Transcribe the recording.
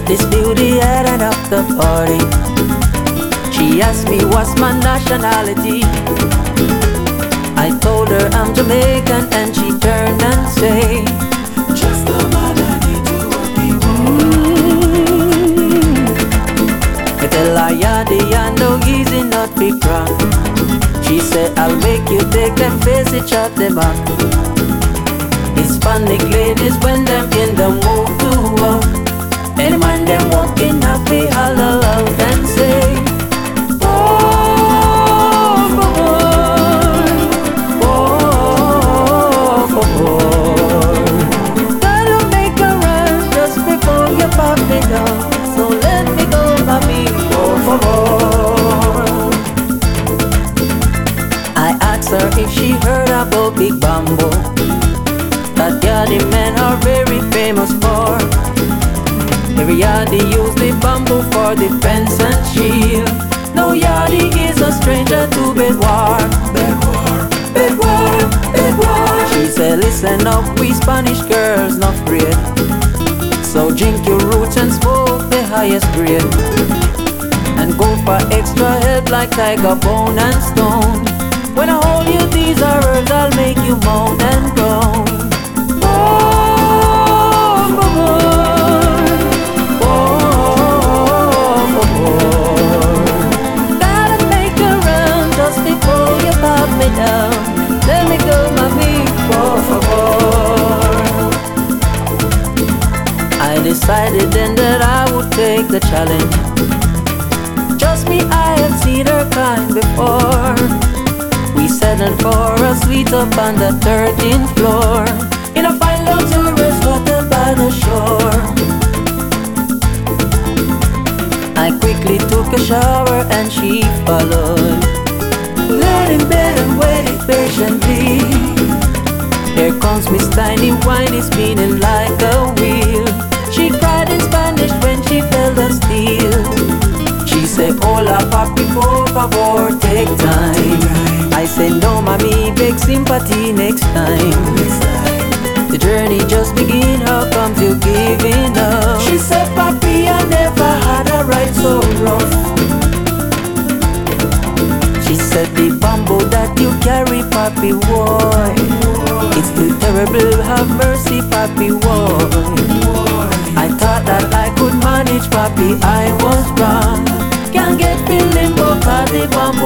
This beauty had an after party. She asked me what's my nationality. I told her I'm Jamaican, and she turned and said, just the man I need to work I tell her, yadi, I know easy not be crap. She said, I'll make you take them face it, chop them up. Hispanic ladies when them in the mood to walk. Any man them walking happy, holler out and say, gotta make a run just before you pop me down. So let me go, mommy, por favor. I asked her if she heard about Big Bamboo, that yardie men are very famous for. Every yardie use the bamboo for defense and shield. No yardie is a stranger to bed war. Bed war, bed war, bed war. She said, listen up, we Spanish girls not afraid. So drink your roots and smoke the highest grade, and go for extra help like tiger bone and stone. When I hold you, these are herbs, I'll make you moan and groan. Gotta make a run just before you pop me down. Let me go, mami, por favor. I decided then that I would take the challenge. Trust me, I have seen her kind before. We settled for a suite up on the 13th floor, in a fine luxurious hotel by the shore. I quickly took a shower and she followed. Laid in bed and waited patiently. Here comes Miss Tiny Winey spinning like a wheel. She cried in Spanish when she felt the steel. She said, hola papi, por favor, take time. I said, no mami, beg sympathy next time. The journey just begin, how comes you giving up? She said, papi, I never had a ride so rough. She said, the bamboo that you carry, papi, boy, it's too terrible, have mercy, papi, boy. I thought that I could manage, papi, I was wrong. Can't get feeling, but the bamboo